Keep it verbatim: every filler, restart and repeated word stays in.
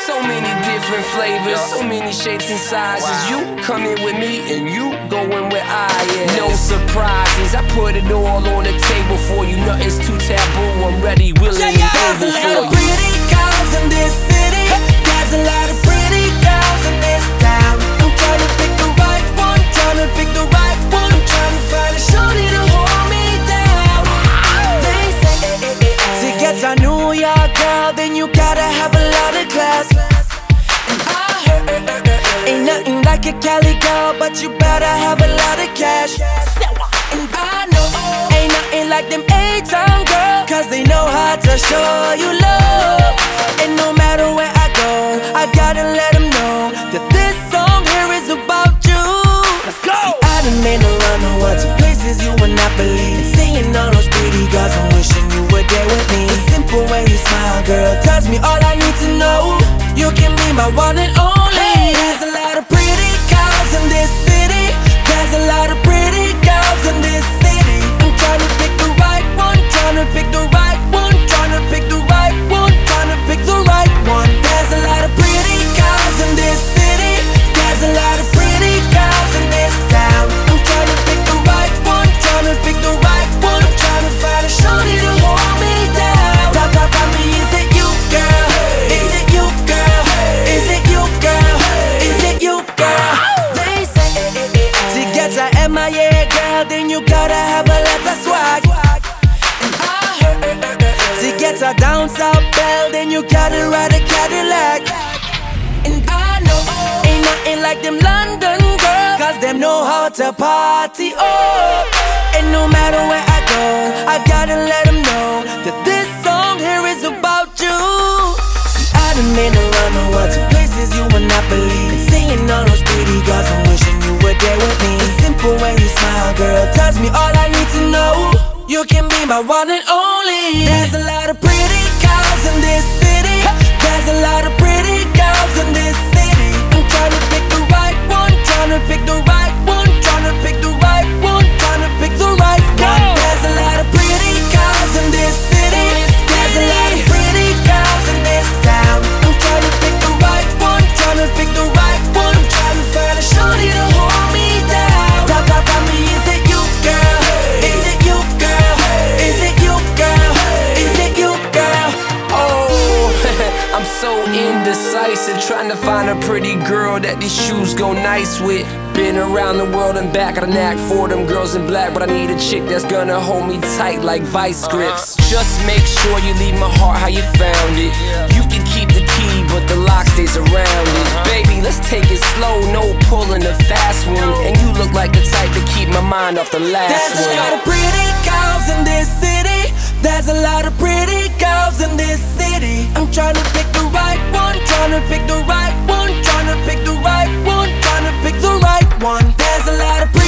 So many different flavors, so many shapes and sizes. You come in with me and you go in where I am. No surprises, I put it all on the table for you. Nothing's too taboo, I'm ready, willing, and able for you. There's a lot of pretty girls in this city. There's a lot of pretty girls in this town. I'm trying to pick the right one, trying to pick the right one. I'm trying to find a shorty to hold me down. They say eh, eh, eh, eh. To get a New York girl, then you gotta have a lot of class. And I heard eh, eh, eh, eh. Ain't nothing like a Cali girl, but you better have a lot of cash. And I know ain't nothing like them A-Town girls, cause they know how to show you love. And no matter where I go, I gotta let them know that this song here is about you. Let's go! See, I done been around the world to places you would not believe. And seeing all those pretty girls, I'm wishing you were there with me. The simple way you smile, girl, tells me all I need to know. You can be my one and only. There's a lot of pretty girls in this city. There's a lot of pretty girls in this city. I'm trying to pick the right one, trying to pick the right one, trying to pick the right one, trying to pick the right one. There's a lot of pretty girls in this city. There's a lot of pretty girls in this town. I'm trying to pick the right one, trying to pick the right one. I'm trying to find a shorty to hold me down. Tell, tell, tell me, is it you, girl? Is it you, girl? Is it you, girl? Is it you, girl? They say eh, eh, eh, eh. To get a M I A girl, then you gotta have a lot of swag. And I heard eh, eh, eh, eh. To get a down south belle, then you gotta ride a Cadillac. And I know ain't nothing like them London girls, cause them know how to party, oh. And no matter where I go, I gotta let them know that this song here is about you. See, I done been around the world to places you would not believe. And seeing all those pretty girls, I'm wishing you were there with me. The simple way you smile, girl, tells me all I need to know. You can be my one and only. There's a lot of pretty girls in this city. There's a lot of pretty girls in this city. I'm trying to pick the right one, trying to pick the right one, trying to pick the right one, trying to pick the right one. There's a lot of pretty girls in this city. There's a lot of pretty girls in this town. I'm trying to pick the right one, trying to pick the right one. I'm trying to find a shorty to hold me down. Tell, tell, tell me, is it you, girl? Is it you, girl? Is it you, girl? Is it you, girl? Oh, I'm so indecisive, trying to find a pretty girl that these shoes go nice with. Been around the world and back, got a knack for them girls in black, but I need a chick that's gonna hold me tight like vice grips. Just make sure you leave my heart how you found it. You can keep the key, but the lock stays around it. Baby, let's take it slow, no pulling a fast one. And you look like the type to keep my mind off the last There's one. a lot of pretty girls in this city. There's a lot of pretty girls in this city. I'm trying to pick the right one, trying to pick the right one, trying to pick the right one, trying to pick the right one. There's a lot of